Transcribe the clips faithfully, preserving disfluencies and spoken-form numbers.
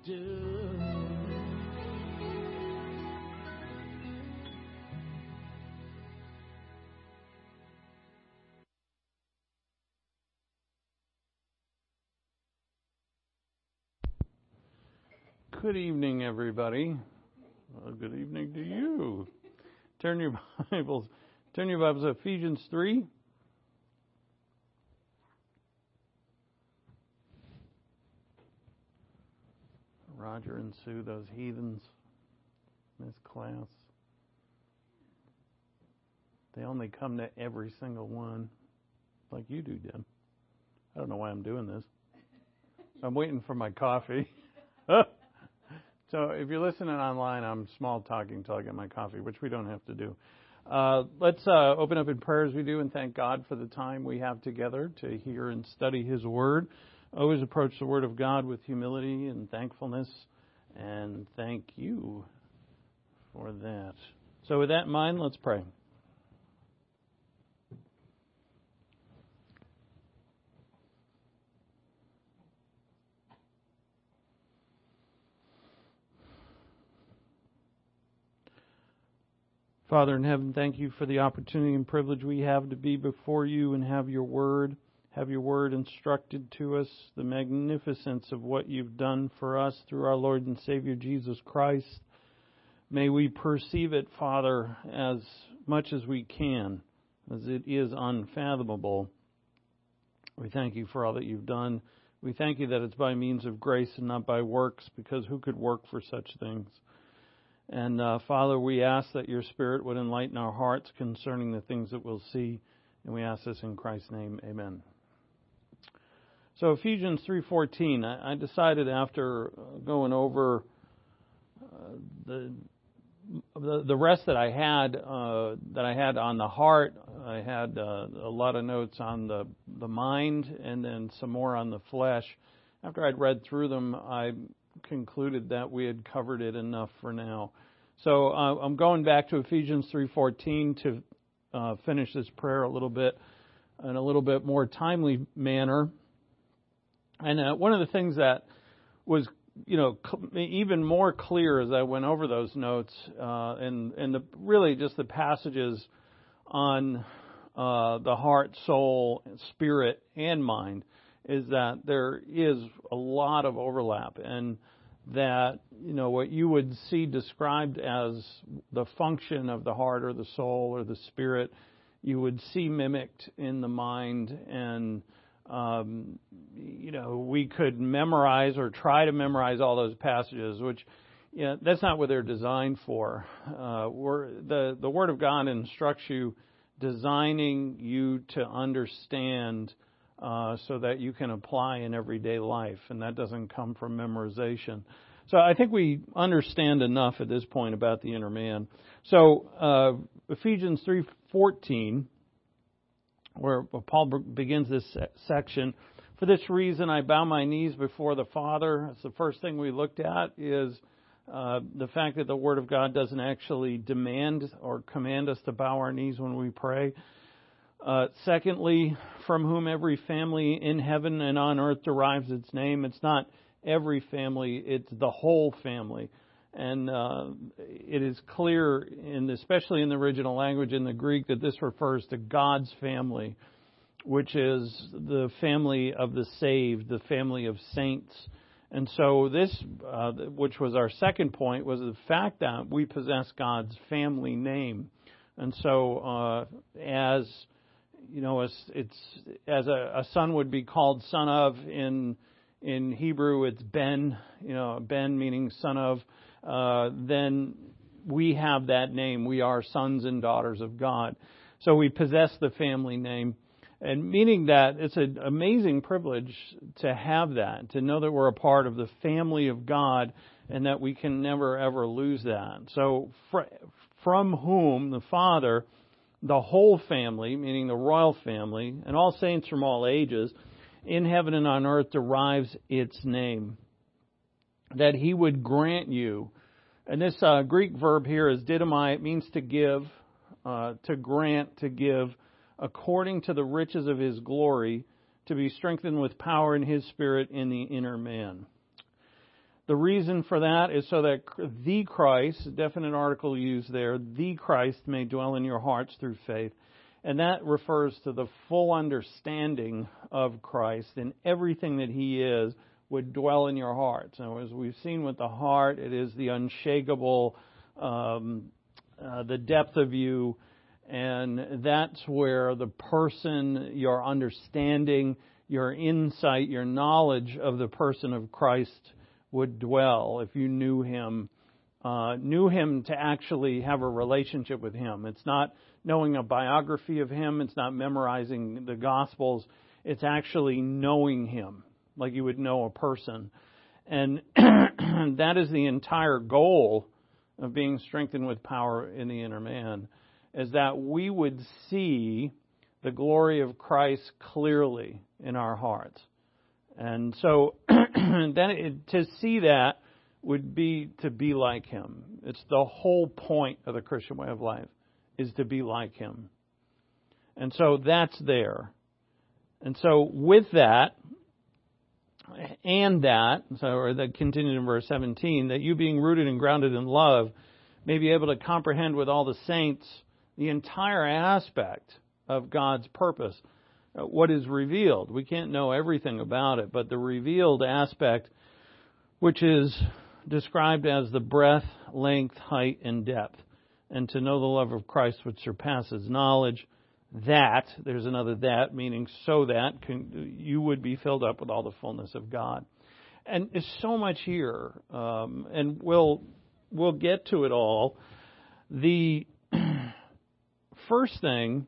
do. Good evening, everybody. Well, good evening to you. Turn your Bibles. Turn your Bibles to Ephesians three. Roger and Sue, those heathens, Miss Class. They only come to every single one, like you do, Jen. I don't know why I'm doing this. I'm waiting for my coffee. So if you're listening online, I'm small talking until I get my coffee, which we don't have to do. Uh, let's uh, open up in prayer as we do and thank God for the time we have together to hear and study His Word. Always approach the Word of God with humility and thankfulness, and thank you for that. So with that in mind, let's pray. Father in heaven, thank you for the opportunity and privilege we have to be before you and have your word, have your word instructed to us, the magnificence of what you've done for us through our Lord and Savior Jesus Christ. May we perceive it, Father, as much as we can, as it is unfathomable. We thank you for all that you've done. We thank you that it's by means of grace and not by works, because who could work for such things? And, uh, Father, we ask that your Spirit would enlighten our hearts concerning the things that we'll see. And we ask this in Christ's name. Amen. So Ephesians three fourteen, I, I decided after going over uh, the, the the rest that I had uh, that I had on the heart, I had uh, a lot of notes on the, the mind and then some more on the flesh. After I'd read through them, I concluded that we had covered it enough for now. So uh, I'm going back to Ephesians three fourteen to uh, finish this prayer a little bit in a little bit more timely manner. And uh, one of the things that was, you know, cl- even more clear as I went over those notes uh, and and the, really just the passages on uh, the heart, soul, spirit, and mind, is that there is a lot of overlap, and that, you know, what you would see described as the function of the heart or the soul or the spirit, you would see mimicked in the mind. And, um, you know, we could memorize or try to memorize all those passages, which, you know, that's not what they're designed for. Uh, we're, the, the Word of God instructs you, designing you to understand Uh, so that you can apply in everyday life, and that doesn't come from memorization. So I think we understand enough at this point about the inner man. So uh, Ephesians three fourteen, where Paul begins this section, for this reason I bow my knees before the Father. That's the first thing we looked at, is uh, the fact that the Word of God doesn't actually demand or command us to bow our knees when we pray. Uh, secondly, from whom every family in heaven and on earth derives its name. It's not every family, it's the whole family. And uh, it is clear, in especially in the original language, in the Greek, that this refers to God's family, which is the family of the saved, the family of saints. And so this, uh, which was our second point, was the fact that we possess God's family name. And so uh, as... You know, it's, it's as a, a son would be called son of in in Hebrew, it's Ben. You know, Ben meaning son of. Uh, then we have that name. We are sons and daughters of God. So we possess the family name, and meaning that it's an amazing privilege to have that, to know that we're a part of the family of God, and that we can never ever lose that. So fr- from whom the Father, the whole family, meaning the royal family, and all saints from all ages, in heaven and on earth derives its name. That He would grant you. And this uh, Greek verb here is didymai. It means to give, uh, to grant, to give, according to the riches of His glory, to be strengthened with power in His Spirit in the inner man. The reason for that is so that the Christ, definite article used there, the Christ may dwell in your hearts through faith. And that refers to the full understanding of Christ, and everything that He is would dwell in your hearts. Now, as we've seen with the heart, it is the unshakable, um, uh, the depth of you, and that's where the person, your understanding, your insight, your knowledge of the person of Christ would dwell if you knew Him, uh, knew Him to actually have a relationship with Him. It's not knowing a biography of Him. It's not memorizing the Gospels. It's actually knowing Him like you would know a person. And that is the entire goal of being strengthened with power in the inner man, is that we would see the glory of Christ clearly in our hearts. And so then it, to see that would be to be like Him. It's the whole point of the Christian way of life, is to be like Him. And so that's there. And so with that, and that, so or that continued in verse seventeen, that you being rooted and grounded in love may be able to comprehend with all the saints the entire aspect of God's purpose. What is revealed. We can't know everything about it, but the revealed aspect, which is described as the breadth, length, height, and depth, and to know the love of Christ which surpasses knowledge, that, there's another that, meaning so that can, you would be filled up with all the fullness of God. And there's so much here, um, and we'll, we'll get to it all. The first thing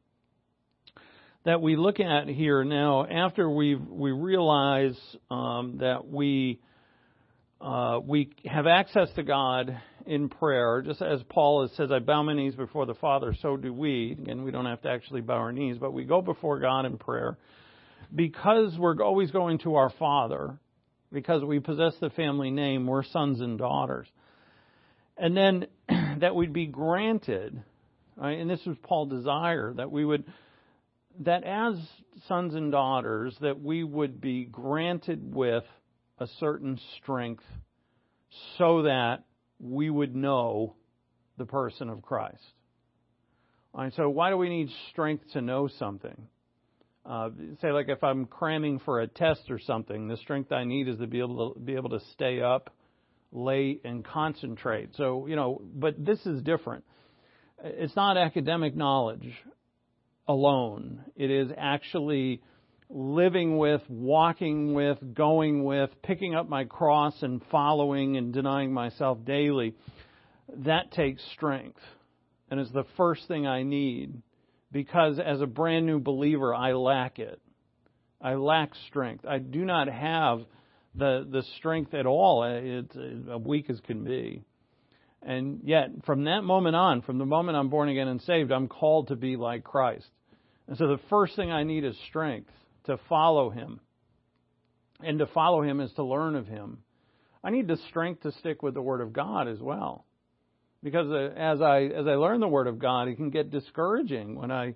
that we look at here now, after we we realize um, that we uh, we have access to God in prayer, just as Paul says, "I bow my knees before the Father," so do we. Again, we don't have to actually bow our knees, but we go before God in prayer because we're always going to our Father, because we possess the family name. We're sons and daughters, and then that we'd be granted, right? And this was Paul's desire, that we would. That as sons and daughters, that we would be granted with a certain strength so that we would know the person of Christ. All right, so why do we need strength to know something? Uh, say, like if I'm cramming for a test or something, the strength I need is to be able to be able to stay up late and concentrate. So, you know, but this is different. It's not academic knowledge alone. It is actually living with, walking with, going with, picking up my cross and following and denying myself daily. That takes strength. And is the first thing I need, because as a brand new believer, I lack it. I lack strength. I do not have the the strength at all. It's as weak as can be. And yet, from that moment on, from the moment I'm born again and saved, I'm called to be like Christ. And so the first thing I need is strength to follow Him. And to follow Him is to learn of Him. I need the strength to stick with the Word of God as well. Because as I as I learn the Word of God, it can get discouraging when I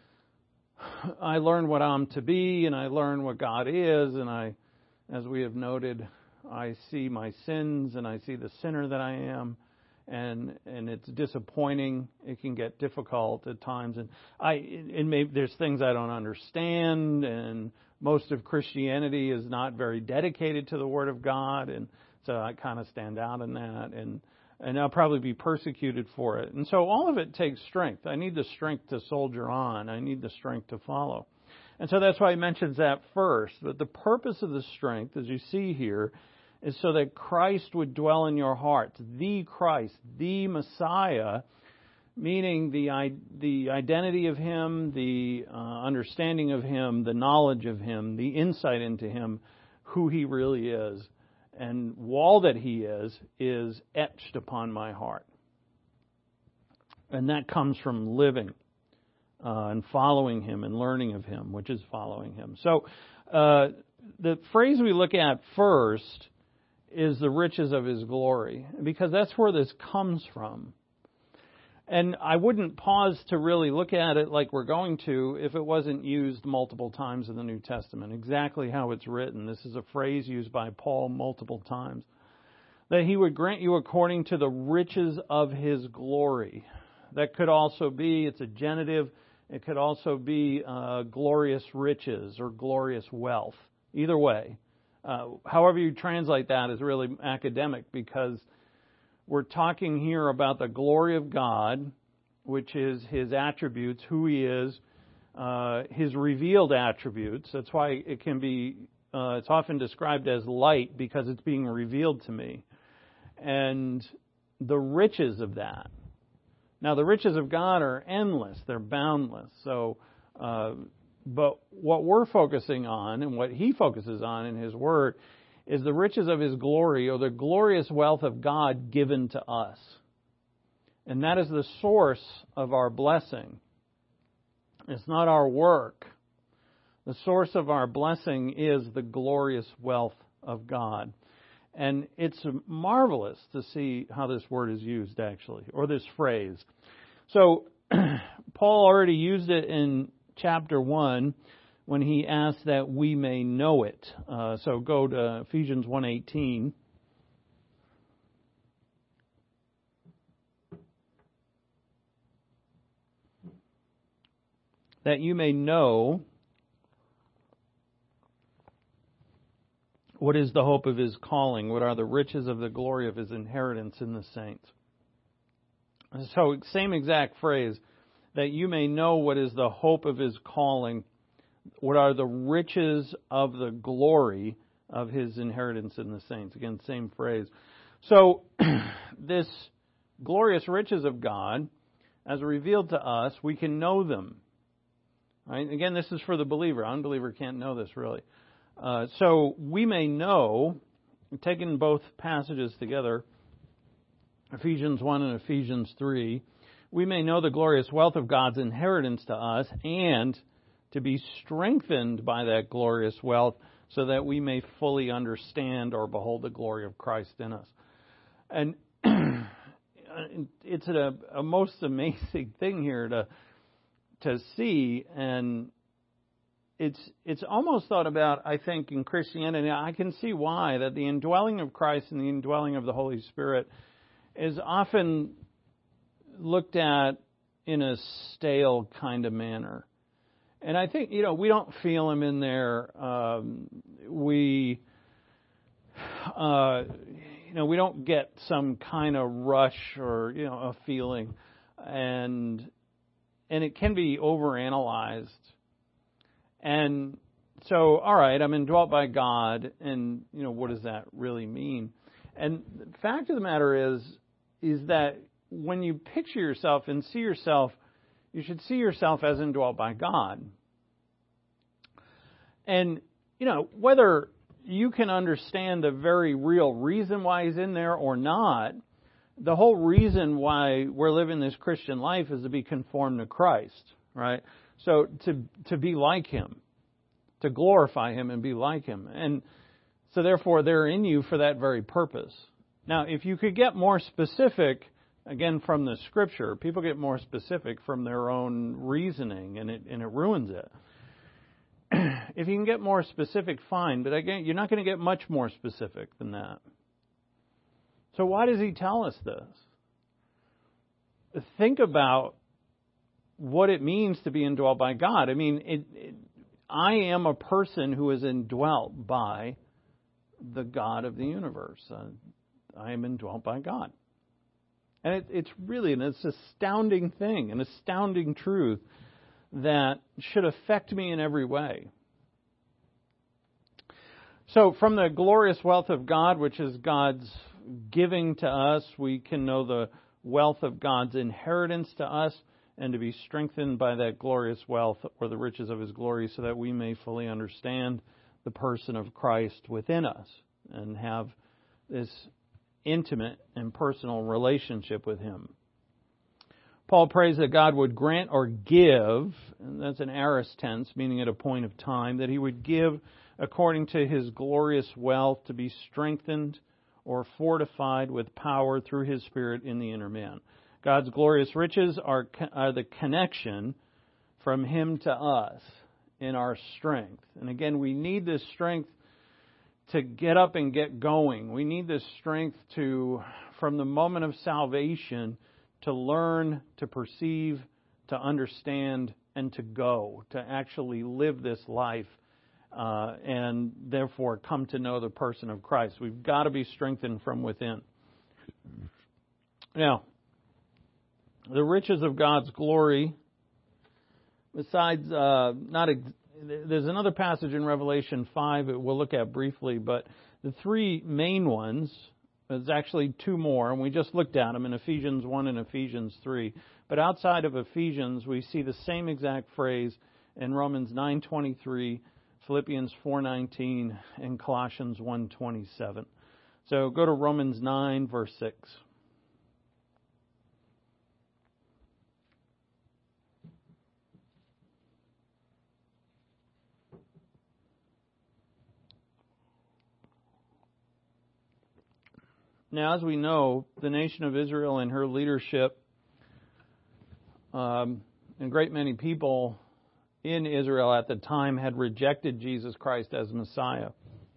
I learn what I'm to be, and I learn what God is, and I, as we have noted, I see my sins and I see the sinner that I am. And and it's disappointing. It can get difficult at times, and I and maybe there's things I don't understand. And most of Christianity is not very dedicated to the Word of God, and so I kind of stand out in that. And and I'll probably be persecuted for it. And so all of it takes strength. I need the strength to soldier on. I need the strength to follow. And so that's why he mentions that first. But the purpose of the strength, as you see here, is so that Christ would dwell in your hearts. The Christ, the Messiah, meaning the the identity of Him, the uh, understanding of Him, the knowledge of Him, the insight into Him, who He really is. And all that He is, is etched upon my heart. And that comes from living uh, and following Him and learning of Him, which is following Him. So uh, the phrase we look at first is the riches of His glory, because that's where this comes from. And I wouldn't pause to really look at it like we're going to if it wasn't used multiple times in the New Testament, exactly how it's written. This is a phrase used by Paul multiple times. that He would grant you according to the riches of His glory. That could also be, it's a genitive, it could also be uh, glorious riches or glorious wealth. Either way. Uh, however you translate that is really academic, because we're talking here about the glory of God, which is His attributes, who He is, uh, His revealed attributes. That's why it can be, uh, it's often described as light, because it's being revealed to me. And the riches of that. Now, the riches of God are endless. They're boundless. So, uh, but what we're focusing on, and what He focuses on in His Word, is the riches of His glory, or the glorious wealth of God given to us. And that is the source of our blessing. It's not our work. The source of our blessing is the glorious wealth of God. And it's marvelous to see how this word is used, actually, or this phrase. So, Paul already used it in chapter one when he asked that we may know it. Uh, so go to Ephesians one eighteen. That you may know what is the hope of His calling, what are the riches of the glory of His inheritance in the saints. So, same exact phrase, that you may know what is the hope of His calling, what are the riches of the glory of His inheritance in the saints. Again, same phrase. So, this glorious riches of God, as revealed to us, we can know them. Right? Again, this is for the believer. Unbeliever can't know this, really. Uh, so, we may know, taking both passages together, Ephesians one and Ephesians three, we may know the glorious wealth of God's inheritance to us, and to be strengthened by that glorious wealth, so that we may fully understand or behold the glory of Christ in us. And it's a, a most amazing thing here to to see, and it's it's almost thought about, I think, in Christianity. I can see why, that the indwelling of Christ and the indwelling of the Holy Spirit is often looked at in a stale kind of manner. And I think, you know, we don't feel Him in there. Um, we, uh, you know, we don't get some kind of rush or, you know, a feeling. And and it can be overanalyzed. And so, all right, I'm indwelt by God, and, you know, what does that really mean? And the fact of the matter is, is that when you picture yourself and see yourself, you should see yourself as indwelt by God. And, you know, whether you can understand the very real reason why He's in there or not, the whole reason why we're living this Christian life is to be conformed to Christ, right? So to to be like Him, to glorify Him and be like Him. And so therefore they're in you for that very purpose. Now, if you could get more specific, again, from the Scripture, people get more specific from their own reasoning, and it and it ruins it. If you can get more specific, fine. But again, you're not going to get much more specific than that. So why does He tell us this? Think about what it means to be indwelt by God. I mean, it, it, I am a person who is indwelt by the God of the universe. Uh, I am indwelt by God. And it, it's really an it's astounding thing, an astounding truth that should affect me in every way. So from the glorious wealth of God, which is God's giving to us, we can know the wealth of God's inheritance to us, and to be strengthened by that glorious wealth or the riches of His glory, so that we may fully understand the person of Christ within us and have this intimate and personal relationship with Him. Paul prays that God would grant or give, and that's an aorist tense, meaning at a point of time, that He would give according to His glorious wealth to be strengthened or fortified with power through His Spirit in the inner man. God's glorious riches are, are the connection from Him to us in our strength. And again, we need this strength to get up and get going. We need this strength to, from the moment of salvation, to learn, to perceive, to understand, and to go, to actually live this life, uh, and therefore come to know the person of Christ. We've got to be strengthened from within. Now, the riches of God's glory, besides, uh, not ex- there's another passage in Revelation five that we'll look at briefly, but the three main ones, there's actually two more, and we just looked at them in Ephesians one and Ephesians three. But outside of Ephesians, we see the same exact phrase in Romans nine twenty-three, Philippians four nineteen, and Colossians one twenty-seven. So go to Romans nine, verse six. Now, as we know, the nation of Israel and her leadership, um, and a great many people in Israel at the time had rejected Jesus Christ as Messiah.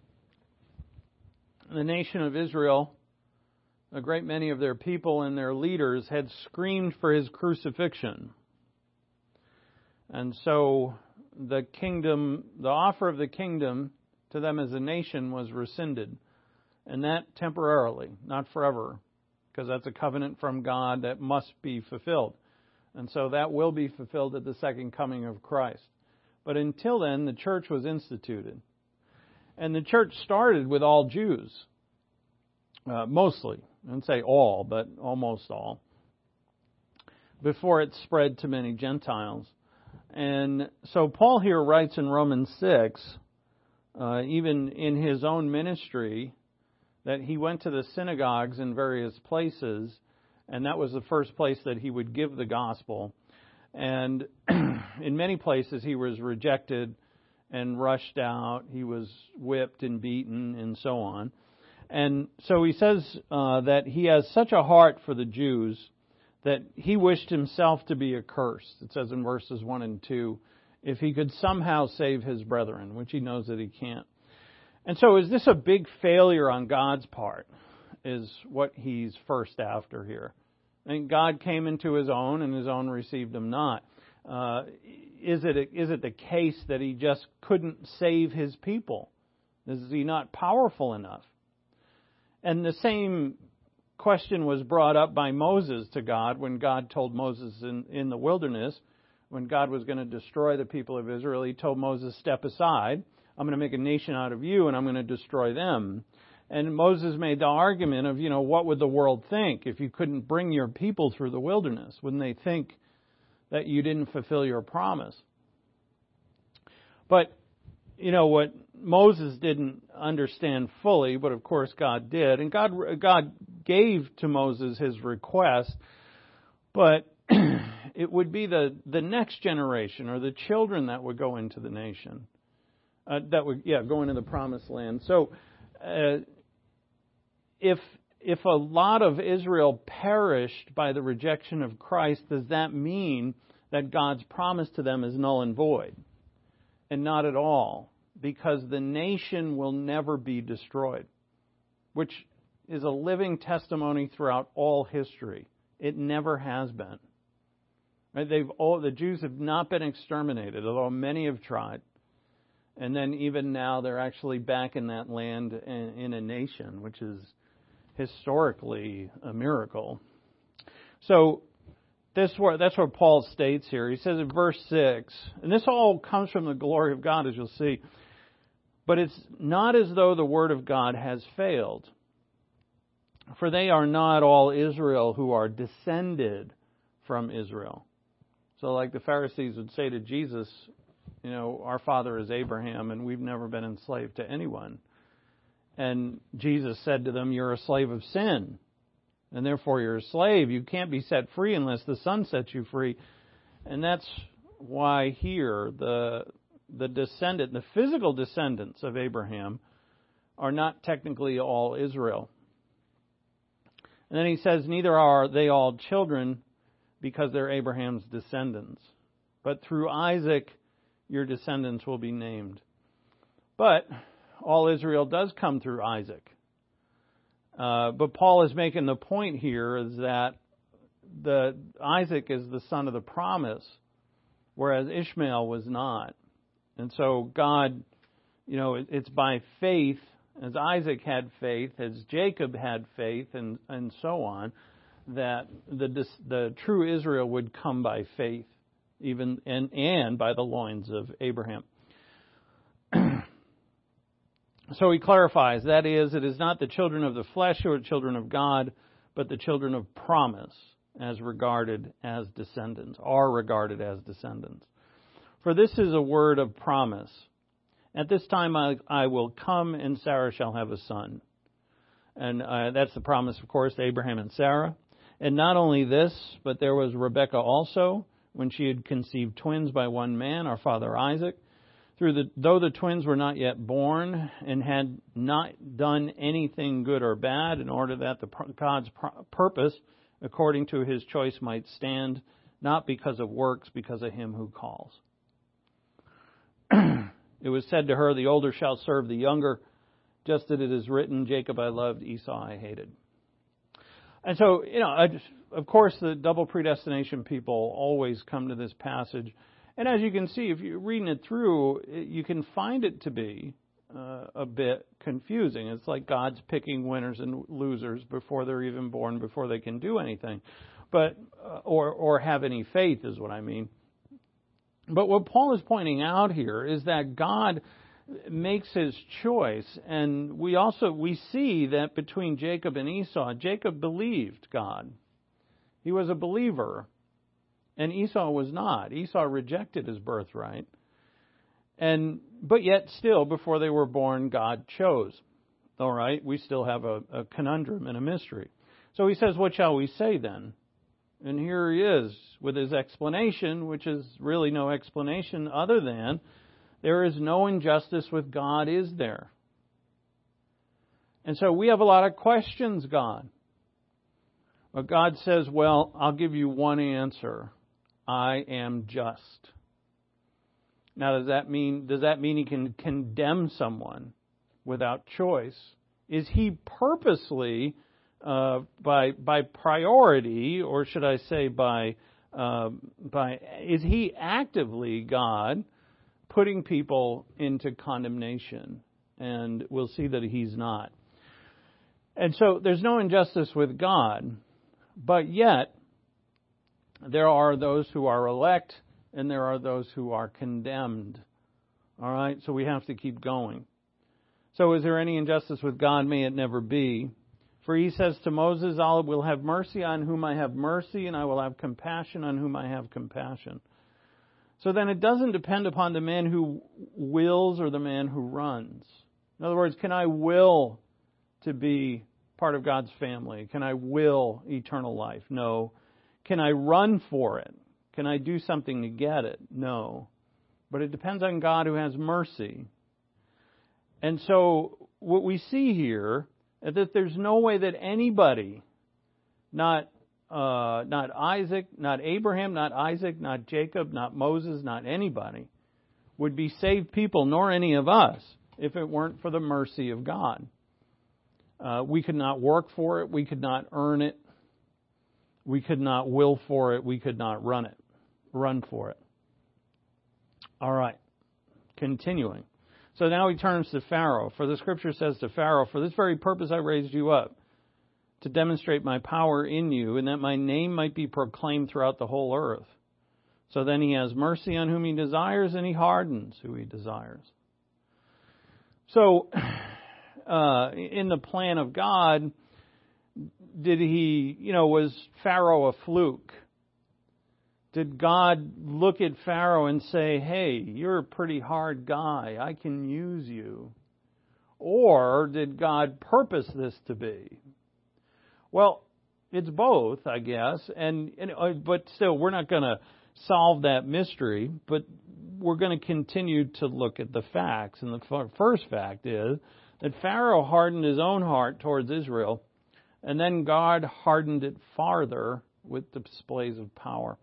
The nation of Israel, a great many of their people and their leaders had screamed for his crucifixion. And so the kingdom, the offer of the kingdom to them as a nation was rescinded. And that temporarily, not forever, because that's a covenant from God that must be fulfilled. And so that will be fulfilled at the second coming of Christ. But until then, the church was instituted. And the church started with all Jews, uh, mostly. I wouldn't say all, but almost all, before it spread to many Gentiles. And so Paul here writes in Romans six, uh, even in his own ministry, that he went to the synagogues in various places, and that was the first place that he would give the gospel. And in many places he was rejected and rushed out. He was whipped and beaten and so on. And so he says uh, that he has such a heart for the Jews that he wished himself to be accursed. It says in verses one and two, if he could somehow save his brethren, which he knows that he can't. And so is this a big failure on God's part, is what he's first after here. I mean, God came into his own, and his own received him not. Uh, is it a, is it the case that he just couldn't save his people? Is he not powerful enough? And the same question was brought up by Moses to God when God told Moses in, in the wilderness, when God was going to destroy the people of Israel, he told Moses, step aside. I'm going to make a nation out of you, and I'm going to destroy them. And Moses made the argument of, you know, what would the world think if you couldn't bring your people through the wilderness? Wouldn't they think that you didn't fulfill your promise? But, you know, what Moses didn't understand fully, but of course God did, and God, God gave to Moses his request, but it would be the, the next generation or the children that would go into the nation. Uh, that would, yeah, go into the promised land. So, uh, if if a lot of Israel perished by the rejection of Christ, does that mean that God's promise to them is null and void? And not at all, because the nation will never be destroyed, which is a living testimony throughout all history. It never has been. Right? They've all the Jews have not been exterminated, although many have tried. And then even now they're actually back in that land in, in a nation, which is historically a miracle. So this that's what Paul states here. He says in verse six, and this all comes from the glory of God, as you'll see, but it's not as though the word of God has failed. For they are not all Israel who are descended from Israel. So like the Pharisees would say to Jesus, you know, our father is Abraham, and we've never been enslaved to anyone. And Jesus said to them, you're a slave of sin, and therefore you're a slave. You can't be set free unless the Son sets you free. And that's why here the the descendant, the physical descendants of Abraham are not technically all Israel. And then he says, neither are they all children because they're Abraham's descendants. But through Isaac, your descendants will be named. But all Israel does come through Isaac. Uh, but Paul is making the point here is that the Isaac is the son of the promise, whereas Ishmael was not. And so God, you know, it, it's by faith, as Isaac had faith, as Jacob had faith, and, and so on, that the the true Israel would come by faith, even and, and by the loins of Abraham. So he clarifies, that is, it is not the children of the flesh who are children of God, but the children of promise, as regarded as descendants, are regarded as descendants. For this is a word of promise. At this time I, I will come, and Sarah shall have a son. And uh, that's the promise, of course, to Abraham and Sarah. And not only this, but there was Rebekah also, when she had conceived twins by one man, our father Isaac. Through the, though the twins were not yet born and had not done anything good or bad, in order that the God's purpose, according to his choice, might stand, not because of works, because of him who calls. It was said to her, the older shall serve the younger, just as it is written, Jacob I loved, Esau I hated. And so, you know, I just, of course, the double predestination people always come to this passage. And as you can see, if you're reading it through, you can find it to be uh, a bit confusing. It's like God's picking winners and losers before they're even born, before they can do anything, but uh, or or have any faith is what I mean. But what Paul is pointing out here is that God makes his choice, and we also we see that between Jacob and Esau, Jacob believed God. He was a believer. And Esau was not. Esau rejected his birthright. And but yet still, before they were born, God chose. All right? We still have a, a conundrum and a mystery. So he says, what shall we say then? And here he is with his explanation, which is really no explanation other than there is no injustice with God, is there? And so we have a lot of questions, God. But God says, well, I'll give you one answer. I am just. Now, does that mean does that mean he can condemn someone without choice? Is he purposely, uh, by by priority, or should I say by uh, by is he actively, God, putting people into condemnation? And we'll see that he's not. And so there's no injustice with God, but yet there are those who are elect, and there are those who are condemned. All right? So we have to keep going. So is there any injustice with God? May it never be. For he says to Moses, I will have mercy on whom I have mercy, and I will have compassion on whom I have compassion. So then it doesn't depend upon the man who wills or the man who runs. In other words, can I will to be part of God's family? Can I will eternal life? No. Can I run for it? Can I do something to get it? No. But it depends on God who has mercy. And so what we see here is that there's no way that anybody, not uh, not Isaac, not Abraham, not Isaac, not Jacob, not Moses, not anybody, would be saved people, nor any of us, if it weren't for the mercy of God. Uh, we could not work for it. We could not earn it. We could not will for it. We could not run it, run for it. All right. Continuing. So now he turns to Pharaoh. For the scripture says to Pharaoh, for this very purpose I raised you up, to demonstrate my power in you, and that my name might be proclaimed throughout the whole earth. So then he has mercy on whom he desires, and he hardens who he desires. So, uh, in the plan of God, did he, you know, was Pharaoh a fluke? Did God look at Pharaoh and say, hey, you're a pretty hard guy, I can use you? Or did God purpose this to be? Well, it's both, I guess, and, and but still, we're not going to solve that mystery, but we're going to continue to look at the facts. And the first fact is that Pharaoh hardened his own heart towards Israel, and then God hardened it farther with the displays of power.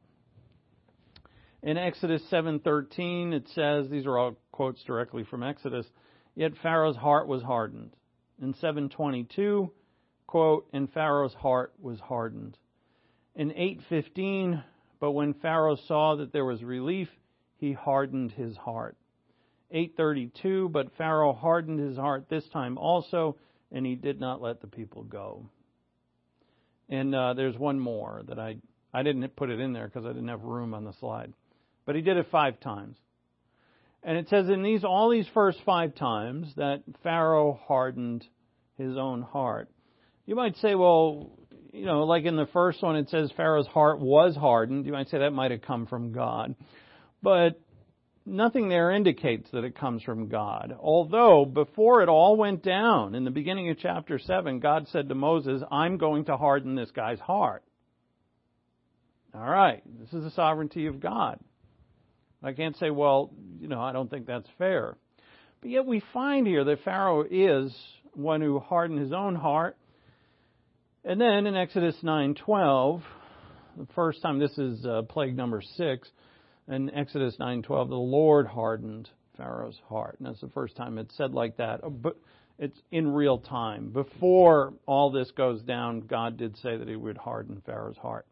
In Exodus seven thirteen, it says, these are all quotes directly from Exodus, yet Pharaoh's heart was hardened. In seven twenty-two, quote, and Pharaoh's heart was hardened. In eight fifteen, but when Pharaoh saw that there was relief, he hardened his heart. eight thirty-two, but Pharaoh hardened his heart this time also, and he did not let the people go. And uh, there's one more that I, I didn't put it in there because I didn't have room on the slide. But he did it five times. And it says in these all these first five times that Pharaoh hardened his own heart. You might say, well, you know, like in the first one it says Pharaoh's heart was hardened. You might say that might have come from God. But nothing there indicates that it comes from God. Although, before it all went down, in the beginning of chapter seven, God said to Moses, I'm going to harden this guy's heart. All right, this is the sovereignty of God. I can't say, well, you know, I don't think that's fair. But yet we find here that Pharaoh is one who hardened his own heart. And then in Exodus nine twelve, the first time, this is uh, plague number six, in Exodus nine twelve, the Lord hardened Pharaoh's heart. And that's the first time it's said like that. But it's in real time. Before all this goes down, God did say that he would harden Pharaoh's heart.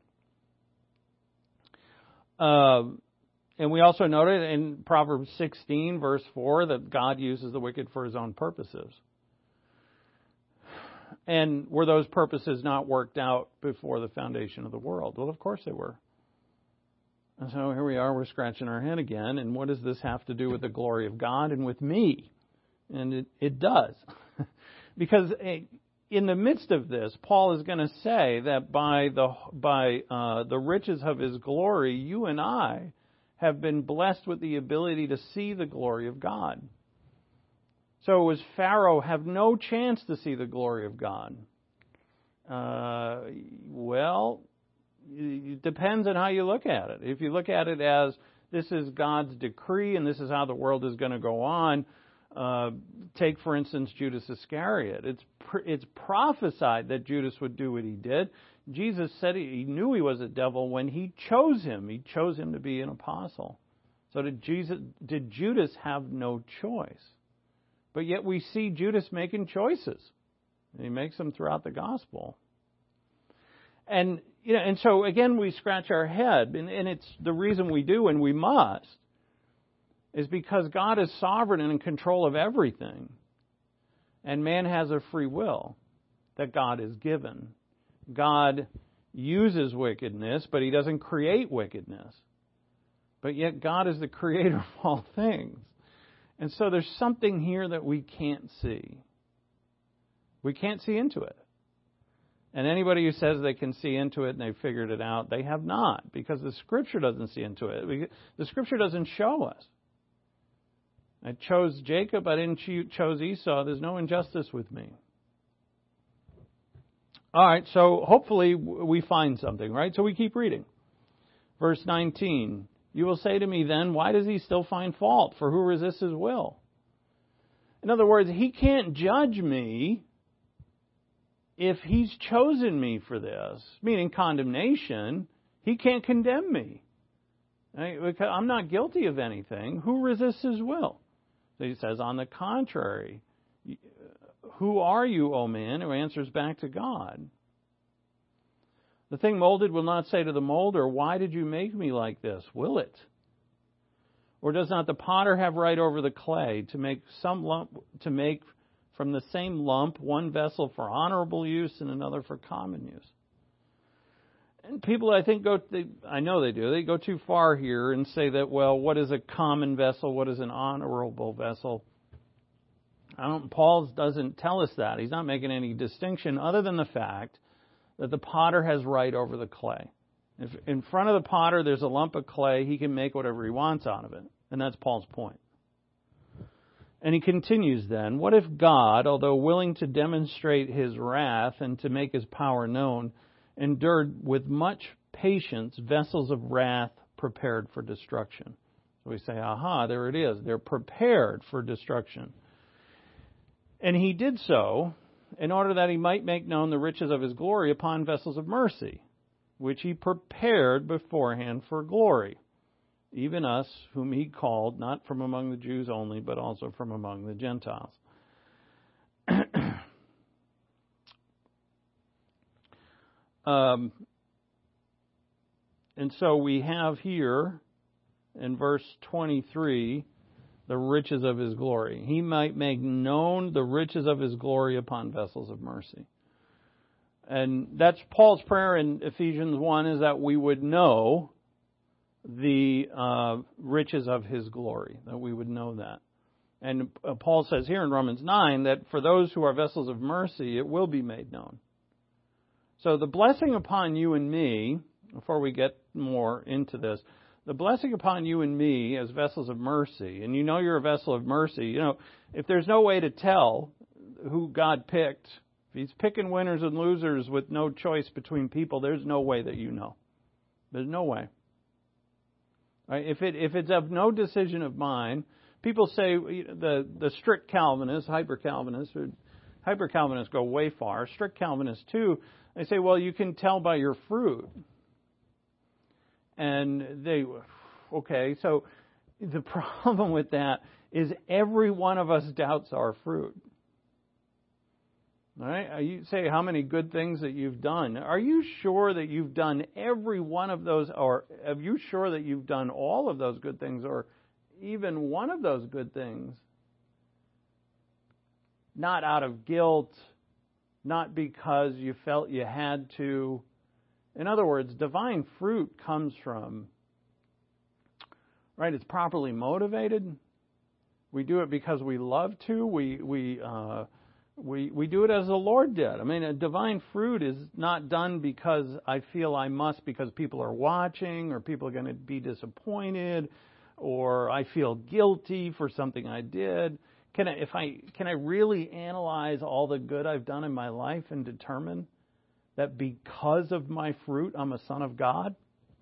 Uh, and we also noted in Proverbs sixteen, verse four, that God uses the wicked for his own purposes. And were those purposes not worked out before the foundation of the world? Well, of course they were. And so here we are, we're scratching our head again. And what does this have to do with the glory of God and with me? And it, it does. Because in the midst of this, Paul is going to say that by the by uh, the riches of his glory, you and I have been blessed with the ability to see the glory of God. So was Pharaoh have no chance to see the glory of God? Uh, well, it depends on how you look at it. If you look at it as this is God's decree and this is how the world is going to go on, uh, take, for instance, Judas Iscariot. It's pr- it's prophesied that Judas would do what he did. Jesus said he, he knew he was a devil when he chose him. He chose him to be an apostle. So did Jesus? Did Judas have no choice? But yet we see Judas making choices. And he makes them throughout the gospel. And you know, and so again we scratch our head, and, and it's the reason we do, and we must, is because God is sovereign and in control of everything. And man has a free will that God is given. God uses wickedness, but he doesn't create wickedness. But yet God is the creator of all things. And so there's something here that we can't see. We can't see into it. And anybody who says they can see into it and they've figured it out, they have not, because the Scripture doesn't see into it. The Scripture doesn't show us. I chose Jacob, I didn't choose Esau. There's no injustice with me. All right, so hopefully we find something, right? So we keep reading. Verse nineteen. You will say to me then, why does he still find fault? For who resists his will? In other words, he can't judge me if he's chosen me for this, meaning condemnation. He can't condemn me. I'm not guilty of anything. Who resists his will? So he says, on the contrary, who are you, O man, who answers back to God? The thing molded will not say to the molder, why did you make me like this? Will it? Or does not the potter have right over the clay to make some lump, to make from the same lump one vessel for honorable use and another for common use? And people, I think, go, they, I know they do, they go too far here and say that, well, what is a common vessel? What is an honorable vessel? I don't, Paul doesn't tell us that. He's not making any distinction other than the fact that the potter has right over the clay. If in front of the potter there's a lump of clay, he can make whatever he wants out of it. And that's Paul's point. And he continues then, what if God, although willing to demonstrate his wrath and to make his power known, endured with much patience vessels of wrath prepared for destruction? So we say, aha, there it is. They're prepared for destruction. And he did so in order that he might make known the riches of his glory upon vessels of mercy, which he prepared beforehand for glory. even us whom he called, not from among the Jews only, but also from among the Gentiles. um, and so we have here in verse twenty-three, the riches of his glory. He might make known the riches of his glory upon vessels of mercy. And that's Paul's prayer in Ephesians one, is that we would know the uh, riches of his glory, that we would know that. And uh, Paul says here in Romans nine that for those who are vessels of mercy, it will be made known. So the blessing upon you and me, before we get more into this, the blessing upon you and me as vessels of mercy, and you know you're a vessel of mercy, you know, if there's no way to tell who God picked, if he's picking winners and losers with no choice between people, there's no way that you know. There's no way. Right? If it if it's of no decision of mine, people say the the strict Calvinists, hyper Calvinists, hyper Calvinists go way far. Strict Calvinists too. They say, well, you can tell by your fruit. And they, okay, so the problem with that is every one of us doubts our fruit. All right? You say how many good things that you've done. Are you sure that you've done every one of those, or are you sure that you've done all of those good things, or even one of those good things? Not out of guilt, not because you felt you had to. In other words, divine fruit comes from, right, it's properly motivated. We do it because we love to. We we uh, we we do it as the Lord did. I mean, a divine fruit is not done because I feel I must, because people are watching, or people are going to be disappointed, or I feel guilty for something I did. Can I, if I can I really analyze all the good I've done in my life and determine that because of my fruit, I'm a son of God?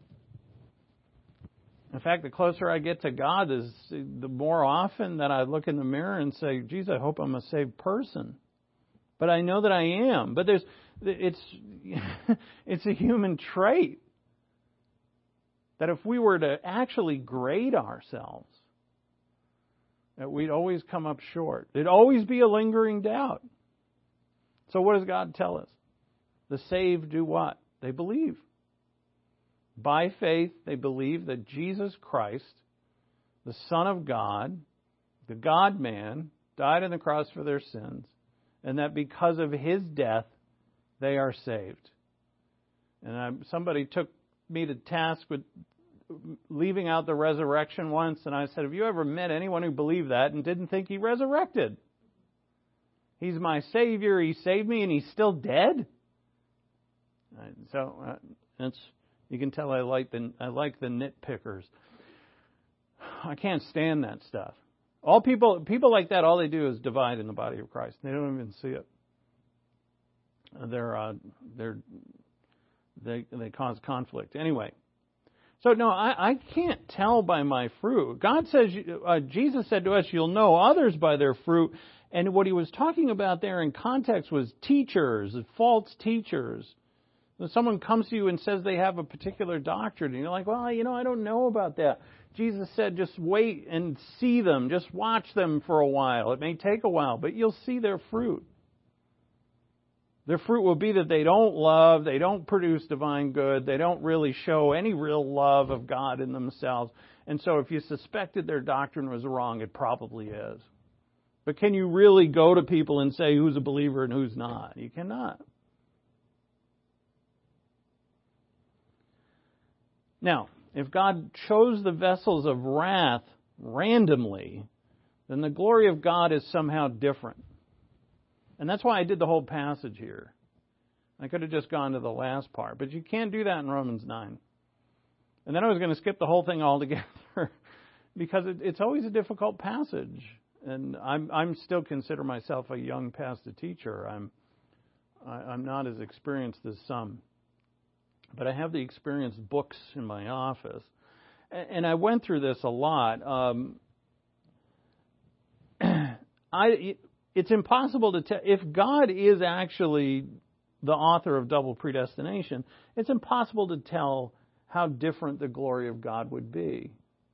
In fact, the closer I get to God, is the more often that I look in the mirror and say, geez, I hope I'm a saved person. But I know that I am. But there's, it's, it's a human trait that if we were to actually grade ourselves, that we'd always come up short. There'd always be a lingering doubt. So what does God tell us? The saved do what? They believe. By faith, they believe that Jesus Christ, the Son of God, the God-man, died on the cross for their sins, and that because of his death, they are saved. And I, somebody took me to task with leaving out the resurrection once, and I said, have you ever met anyone who believed that and didn't think he resurrected? He's my Savior, he saved me, and he's still dead? So uh, it's, you can tell I like the I like the nitpickers. I can't stand that stuff. All people people like that, all they do is divide in the body of Christ. They don't even see it. They're uh, they're they they cause conflict anyway. So no, I, I can't tell by my fruit. God says, uh, Jesus said to us, "You'll know others by their fruit." And what he was talking about there in context was teachers, false teachers. When someone comes to you and says they have a particular doctrine, and you're like, well, you know, I don't know about that. Jesus said, just wait and see them. Just watch them for a while. It may take a while, but you'll see their fruit. Their fruit will be that they don't love, they don't produce divine good, they don't really show any real love of God in themselves. And so if you suspected their doctrine was wrong, it probably is. But can you really go to people and say who's a believer and who's not? You cannot. Now, if God chose the vessels of wrath randomly, then the glory of God is somehow different. And that's why I did the whole passage here. I could have just gone to the last part, but you can't do that in Romans nine. And then I was going to skip the whole thing altogether because it, it's always a difficult passage. And I'm I'm still consider myself a young pastor teacher. I'm I, I'm not as experienced as some. But I have the experienced books in my office. And I went through this a lot. Um, I, it's impossible to tell. If God is actually the author of double predestination, it's impossible to tell how different the glory of God would be.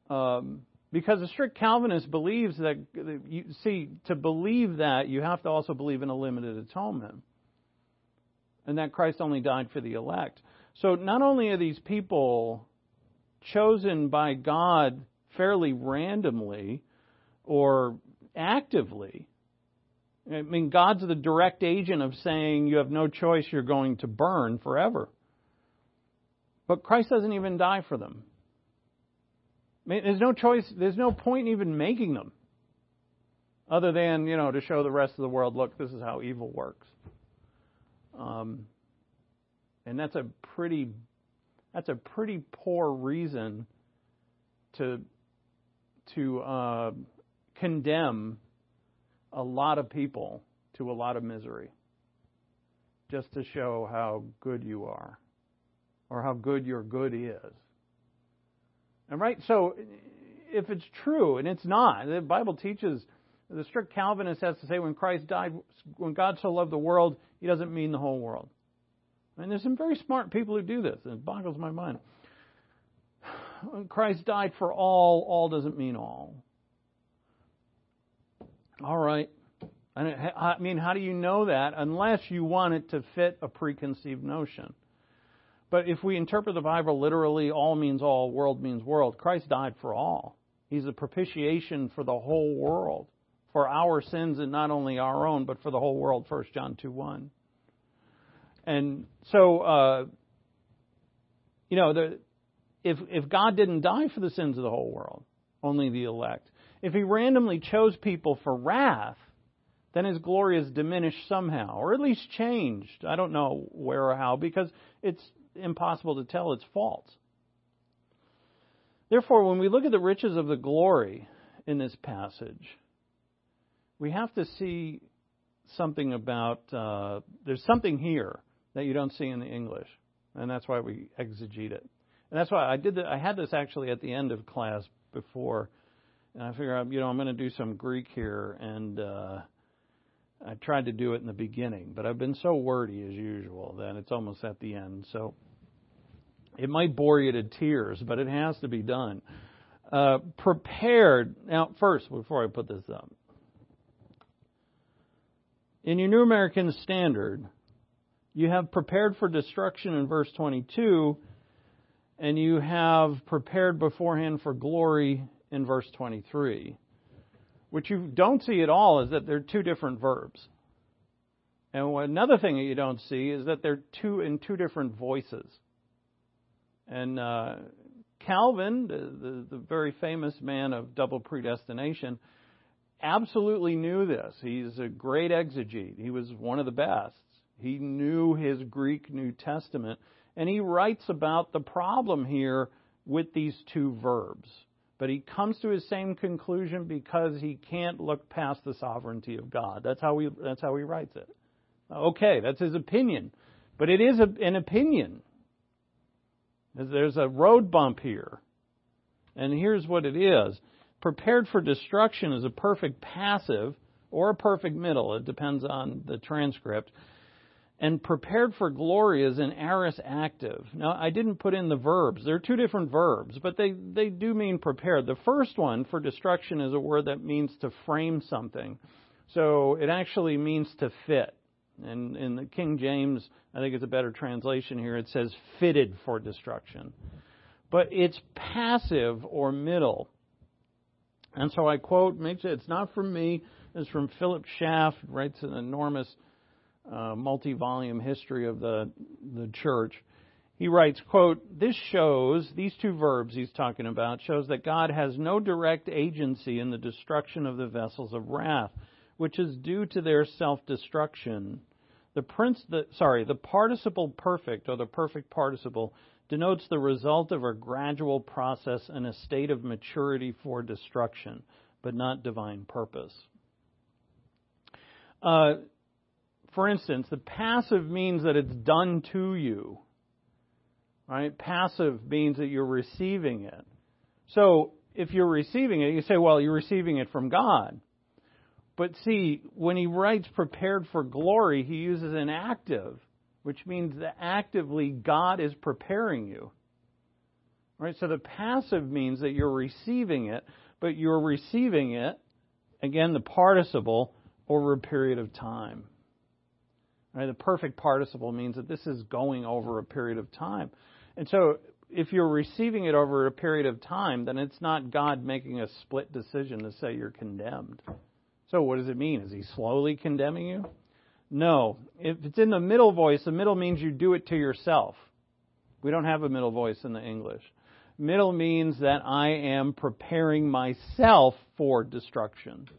Um, because a strict Calvinist believes that, you see, to believe that, you have to also believe in a limited atonement. And that Christ only died for the elect. So not only are these people chosen by God fairly randomly or actively, I mean, God's the direct agent of saying you have no choice, you're going to burn forever. But Christ doesn't even die for them. I mean, there's no choice, there's no point in even making them. Other than, you know, to show the rest of the world, look, this is how evil works. Um, and that's a pretty, that's a pretty poor reason to, to uh, condemn a lot of people to a lot of misery. Just to show how good you are. Or how good your good is. And right, so if it's true, and it's not, the Bible teaches, the strict Calvinist has to say when Christ died, when God so loved the world, He doesn't mean the whole world. And there's some very smart people who do this, and it boggles my mind. When Christ died for all, all doesn't mean all. All right. I mean, how do you know that unless you want it to fit a preconceived notion? But if we interpret the Bible literally, all means all, world means world. Christ died for all. He's a propitiation for the whole world. For our sins and not only our own, but for the whole world, First John two one. And so, uh, you know, the, if, if God didn't die for the sins of the whole world, only the elect. If He randomly chose people for wrath, then His glory is diminished somehow, or at least changed. I don't know where or how, because it's impossible to tell its faults. Therefore, when we look at the riches of the glory in this passage, we have to see something about, uh, there's something here that you don't see in the English, and that's why we exegete it. And that's why I did that. I had this actually at the end of class before, and I figured, you know, I'm going to do some Greek here, and uh, I tried to do it in the beginning, but I've been so wordy as usual that it's almost at the end. So it might bore you to tears, but it has to be done. Uh, prepared. Now, first, before I put this up, in your New American Standard, you have prepared for destruction in verse twenty-two, and you have prepared beforehand for glory in verse twenty-three. What you don't see at all is that they're two different verbs. And another thing that you don't see is that they're two in two different voices. And uh, Calvin, the, the, the very famous man of double predestination, absolutely knew this. He's a great exegete. He was one of the best. He knew his Greek New Testament. And he writes about the problem here with these two verbs. But he comes to his same conclusion because he can't look past the sovereignty of God. That's how he, that's how he writes it. Okay, that's his opinion. But it is a, an opinion. There's a road bump here. And here's what it is. Prepared for destruction is a perfect passive or a perfect middle. It depends on the transcript. And prepared for glory is an aorist active. Now, I didn't put in the verbs. They're two different verbs, but they, they do mean prepared. The first one, for destruction, is a word that means to frame something. So it actually means to fit. And in the King James, I think it's a better translation here, it says fitted for destruction. But it's passive or middle. And so I quote, it's not from me, it's from Philip Schaff, writes an enormous Uh, multi-volume history of the the church. He writes, quote, this shows, these two verbs he's talking about, shows that God has no direct agency in the destruction of the vessels of wrath, which is due to their self-destruction. The prince, the, sorry, the participle perfect, or the perfect participle, denotes the result of a gradual process and a state of maturity for destruction, but not divine purpose. Uh, For instance, the passive means that it's done to you. Right? Passive means that you're receiving it. So if you're receiving it, you say, well, you're receiving it from God. But see, when he writes prepared for glory, he uses an active, which means that actively God is preparing you. Right? So the passive means that you're receiving it, but you're receiving it, again, the participle, over a period of time. Right? The perfect participle means that this is going over a period of time. And so if you're receiving it over a period of time, then it's not God making a split decision to say you're condemned. So what does it mean? Is he slowly condemning you? No. If it's in the middle voice, the middle means you do it to yourself. We don't have a middle voice in the English. Middle means that I am preparing myself for destruction.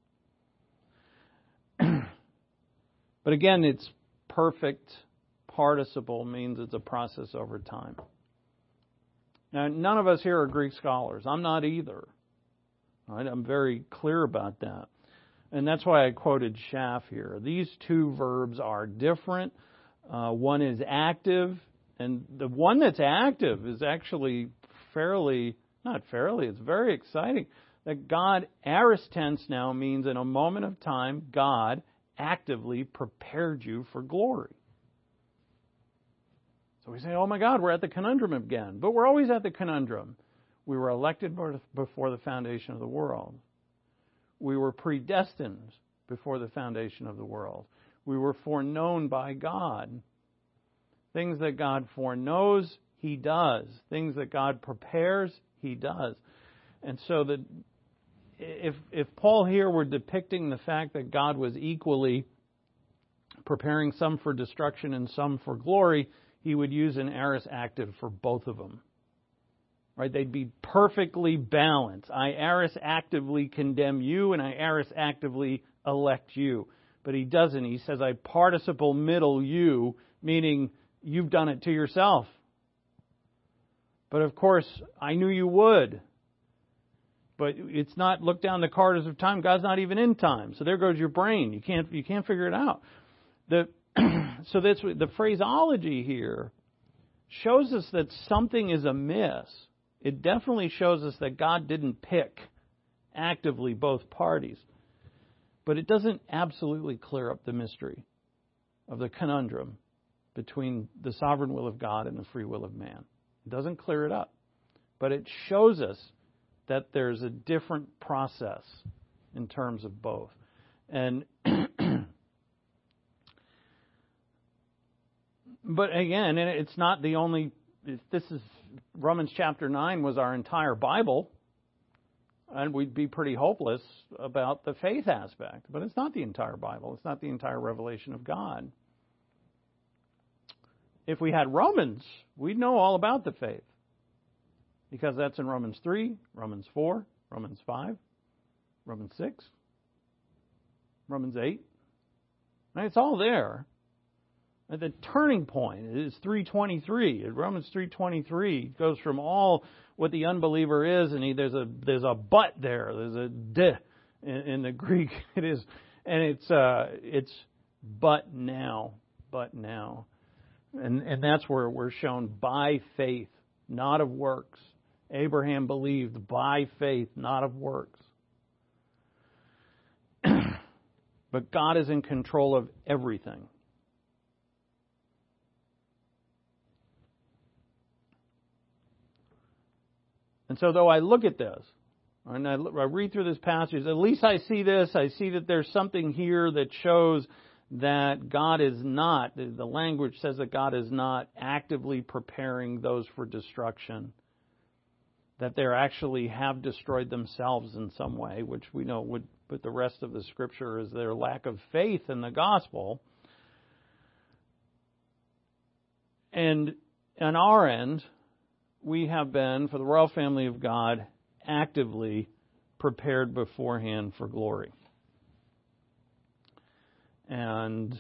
But again, it's perfect participle means it's a process over time. Now, none of us here are Greek scholars. I'm not either. Right? I'm very clear about that. And that's why I quoted Schaff here. These two verbs are different. Uh, one is active, and the one that's active is actually fairly, not fairly, it's very exciting. That God, aorist tense now means in a moment of time, God actively prepared you for glory. So we say, oh my God, we're at the conundrum again. But we're always at the conundrum. We were elected before the foundation of the world. We were predestined before the foundation of the world. We were foreknown by God. Things that God foreknows, He does. Things that God prepares, He does. And so that if if Paul here were depicting the fact that God was equally preparing some for destruction and some for glory, he would use an aorist active for both of them. Right? They'd be perfectly balanced. I aorist actively condemn you, and I aorist actively elect you. But he doesn't. He says, I participle middle you, meaning you've done it to yourself. But of course, I knew you would. But it's not look down the corridors of time. God's not even in time. So there goes your brain. You can't you can't figure it out. The so that's the phraseology here shows us that something is amiss. It definitely shows us that God didn't pick actively both parties. But it doesn't absolutely clear up the mystery of the conundrum between the sovereign will of God and the free will of man. It doesn't clear it up. But it shows us that there's a different process in terms of both. And but again, and it's not the only, this is, Romans chapter nine was our entire Bible, and we'd be pretty hopeless about the faith aspect. But it's not the entire Bible. It's not the entire revelation of God. If we had Romans, we'd know all about the faith. Because that's in Romans three, Romans four, Romans five, Romans six, Romans eight. And it's all there. And the turning point is three twenty-three. Romans three twenty-three goes from all what the unbeliever is, and he, there's a there's a but there. There's a de in, in the Greek. It is, and it's uh, it's but now, but now, and and that's where we're shown by faith, not of works. Abraham believed by faith, not of works. But God is in control of everything. And so though I look at this, and I, I read through this passage, at least I see this, I see that there's something here that shows that God is not, the language says that God is not actively preparing those for destruction. That they actually have destroyed themselves in some way, which we know would put the rest of the Scripture is their lack of faith in the gospel. And on our end, we have been, for the royal family of God, actively prepared beforehand for glory. And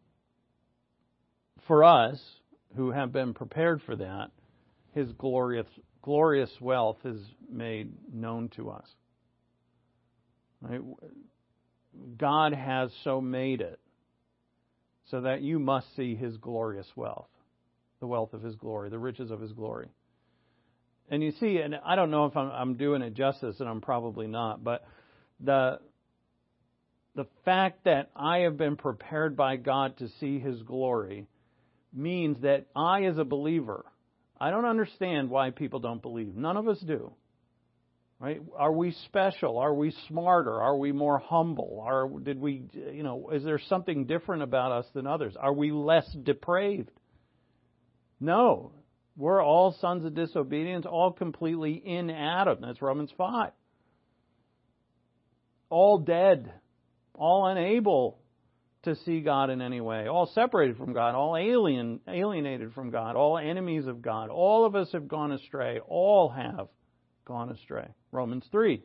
for us, who have been prepared for that, His glorious glorious wealth is made known to us. Right? God has so made it so that you must see His glorious wealth, the wealth of His glory, the riches of His glory. And you see, and I don't know if I'm, I'm doing it justice, and I'm probably not, but the the fact that I have been prepared by God to see His glory means that I, as a believer, I don't understand why people don't believe. None of us do. Right? Are we special? Are we smarter? Are we more humble? Are did we, you know, is there something different about us than others? Are we less depraved? No. We're all sons of disobedience, all completely in Adam. That's Romans five. All dead, all unable to see God in any way, all separated from God, all alien, alienated from God, all enemies of God. All of us have gone astray. All have gone astray. Romans three.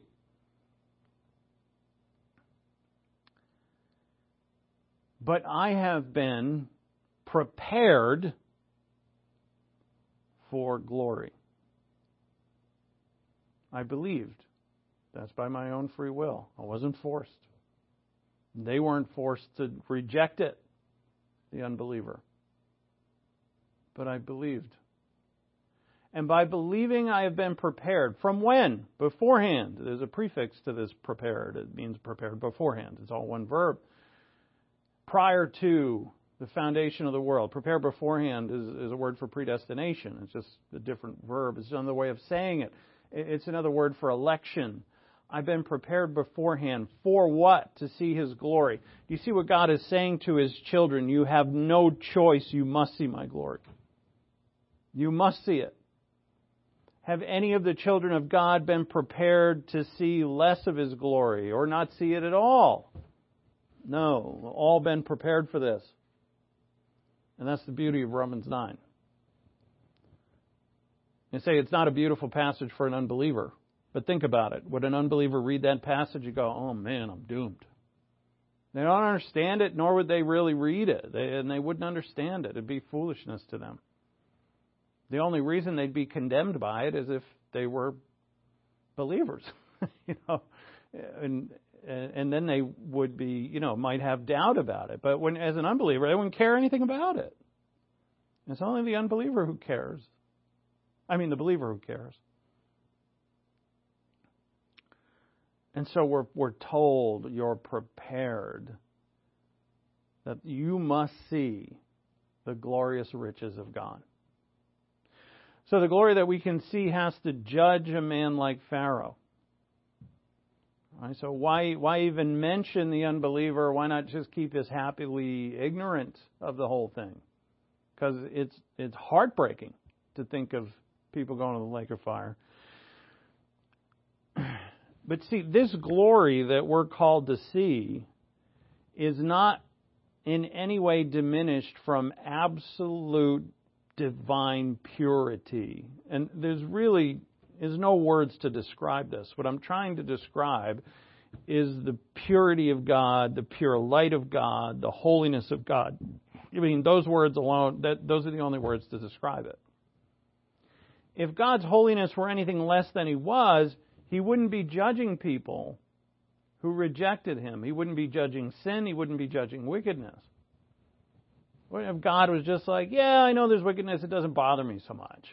But I have been prepared for glory. I believed. That's by my own free will. I wasn't forced. They weren't forced to reject it, the unbeliever. But I believed. And by believing I have been prepared. From when? Beforehand. There's a prefix to this prepared. It means prepared beforehand. It's all one verb. Prior to the foundation of the world. Prepare beforehand is, is a word for predestination. It's just a different verb. It's another way of saying it. It's another word for election. I've been prepared beforehand. For what? To see His glory. Do you see what God is saying to His children? You have no choice. You must see my glory. You must see it. Have any of the children of God been prepared to see less of His glory or not see it at all? No. All been prepared for this. And that's the beauty of Romans nine. You say it's not a beautiful passage for an unbeliever. But think about it. Would an unbeliever read that passage and go, oh man, I'm doomed? They don't understand it, nor would they really read it. They, and they wouldn't understand it. It'd be foolishness to them. The only reason they'd be condemned by it is if they were believers. you know, and and then they would be, you know, might have doubt about it. But when, as an unbeliever, they wouldn't care anything about it. It's only the unbeliever who cares. I mean, the believer who cares. And so we're we're told you're prepared, that you must see the glorious riches of God. So the glory that we can see has to judge a man like Pharaoh. All right, so why why even mention the unbeliever? Why not just keep us happily ignorant of the whole thing? Because it's it's heartbreaking to think of people going to the lake of fire. But see, this glory that we're called to see is not in any way diminished from absolute divine purity. And there's really is no words to describe this. What I'm trying to describe is the purity of God, the pure light of God, the holiness of God. I mean, those words alone, that those are the only words to describe it. If God's holiness were anything less than He was, He wouldn't be judging people who rejected Him. He wouldn't be judging sin. He wouldn't be judging wickedness. What if God was just like, yeah, I know there's wickedness. It doesn't bother me so much.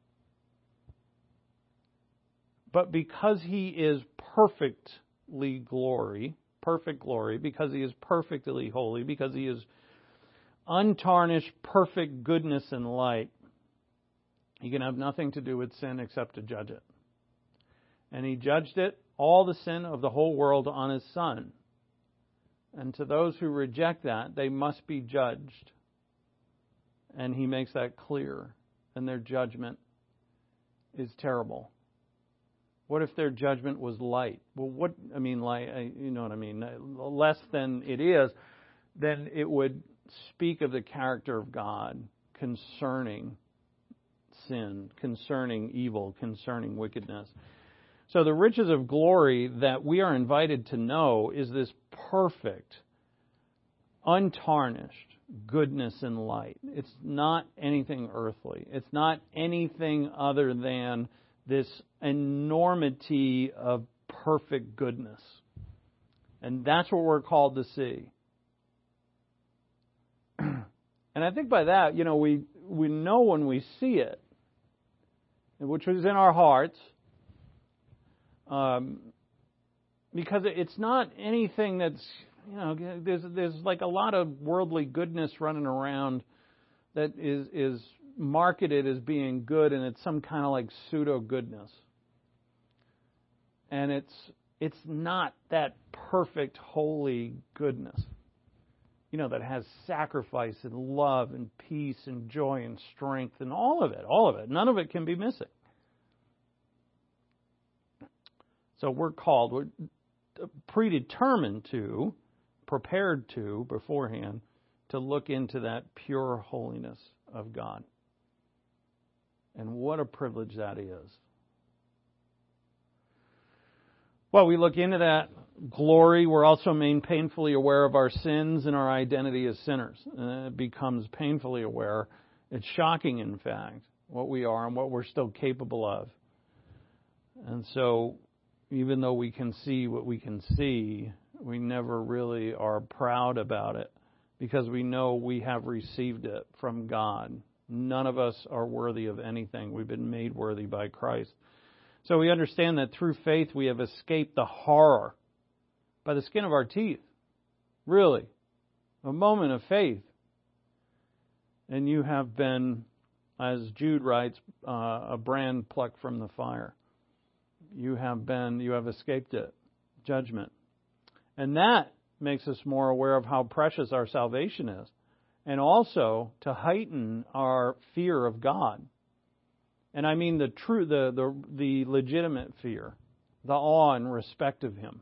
But because He is perfectly glory, perfect glory, because He is perfectly holy, because He is untarnished, perfect goodness and light, He can have nothing to do with sin except to judge it. And He judged it, all the sin of the whole world, on His Son. And to those who reject that, they must be judged. And He makes that clear. And their judgment is terrible. What if their judgment was light? Well, what, I mean, like, you know what I mean? Less than it is, then it would speak of the character of God concerning sin, concerning evil, concerning wickedness. So the riches of glory that we are invited to know is this perfect, untarnished goodness and light. It's not anything earthly. It's not anything other than this enormity of perfect goodness. And that's what we're called to see. And I think by that, you know, we, we know when we see it, which is in our hearts, um, because it's not anything that's, you know, there's there's like a lot of worldly goodness running around that is is marketed as being good, and it's some kind of like pseudo-goodness. And it's it's not that perfect, holy goodness, you know, that has sacrifice and love and peace and joy and strength and all of it, all of it. None of it can be missing. So we're called, we're predetermined to, prepared to beforehand, to look into that pure holiness of God. And what a privilege that is. Well, we look into that glory. We're also made painfully aware of our sins and our identity as sinners. And it becomes painfully aware. It's shocking, in fact, what we are and what we're still capable of. And so, even though we can see what we can see, we never really are proud about it because we know we have received it from God. None of us are worthy of anything. We've been made worthy by Christ. So we understand that through faith we have escaped the horror by the skin of our teeth. Really. A moment of faith. And you have been, as Jude writes, uh, a brand plucked from the fire. You have been, you have escaped it. Judgment. And that makes us more aware of how precious our salvation is. And also to heighten our fear of God. And I mean the true, the, the the legitimate fear, the awe and respect of Him.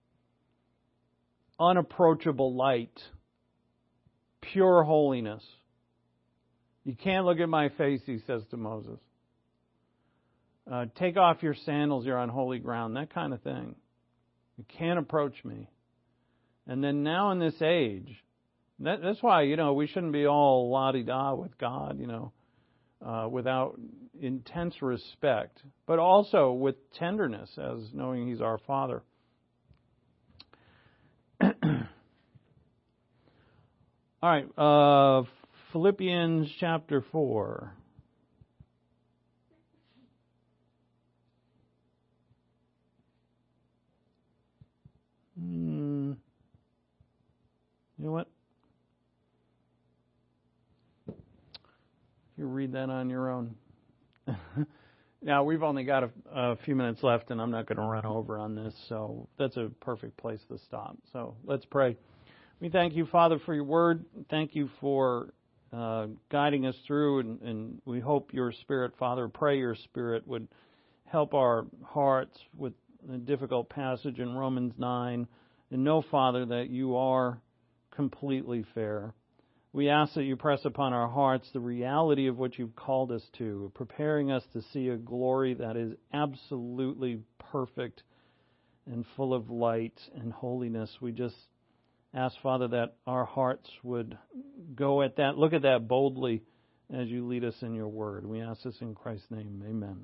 Unapproachable light, pure holiness. You can't look at my face, he says to Moses. Uh, take off your sandals, you're on holy ground, that kind of thing. You can't approach me. And then now in this age, that, that's why, you know, we shouldn't be all la-di-da with God, you know. Uh, without intense respect, but also with tenderness, as knowing He's our Father. All right, uh, Philippians chapter four. Hmm. You know what? You read that on your own. Now, we've only got a, a few minutes left, and I'm not going to run over on this, so that's a perfect place to stop. So let's pray. We thank you, Father, for your word. Thank you for uh, guiding us through, and, and we hope your Spirit, Father, pray your Spirit would help our hearts with the difficult passage in Romans nine, and know, Father, that you are completely fair. We ask that you press upon our hearts the reality of what you've called us to, preparing us to see a glory that is absolutely perfect and full of light and holiness. We just ask, Father, that our hearts would go at that, look at that boldly as you lead us in your word. We ask this in Christ's name. Amen.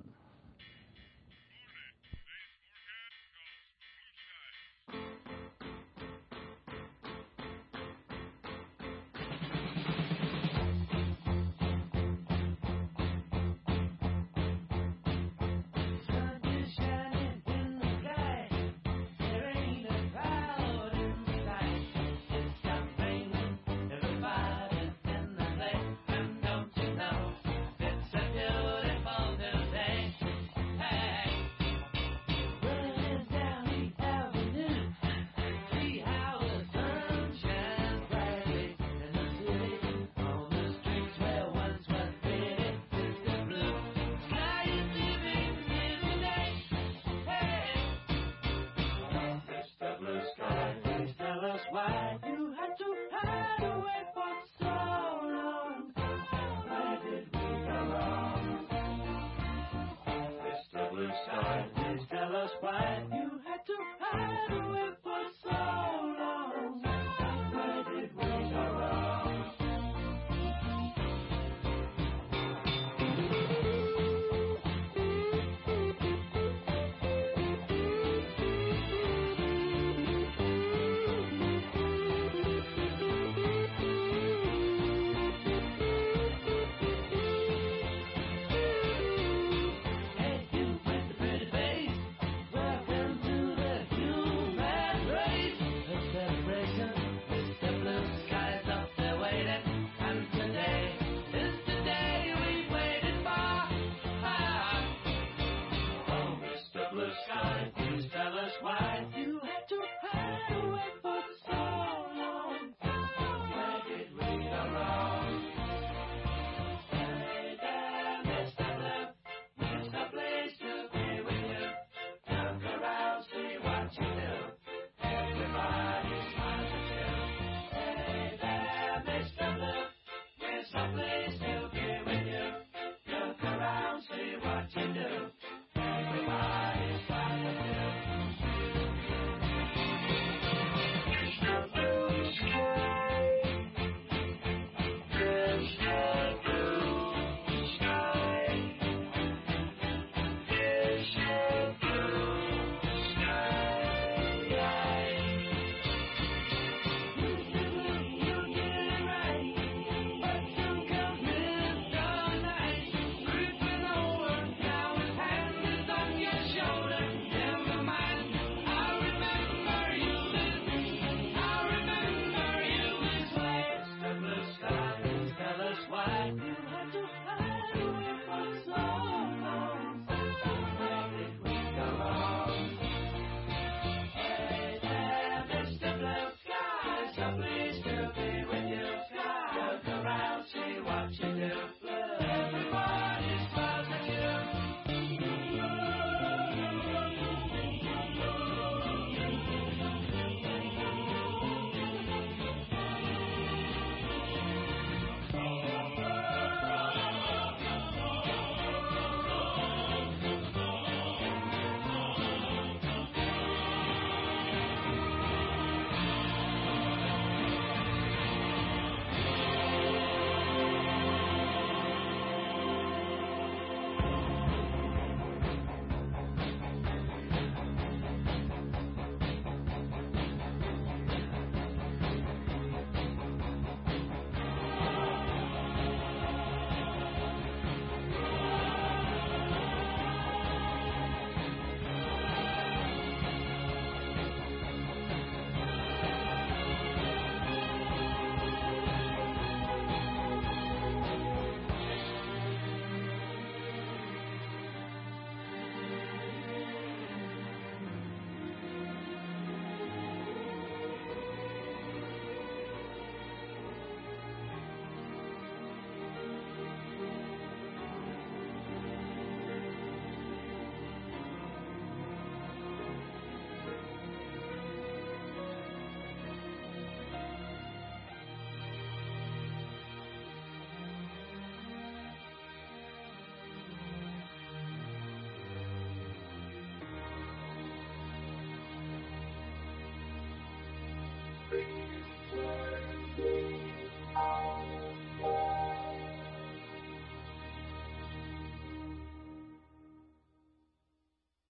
praise you.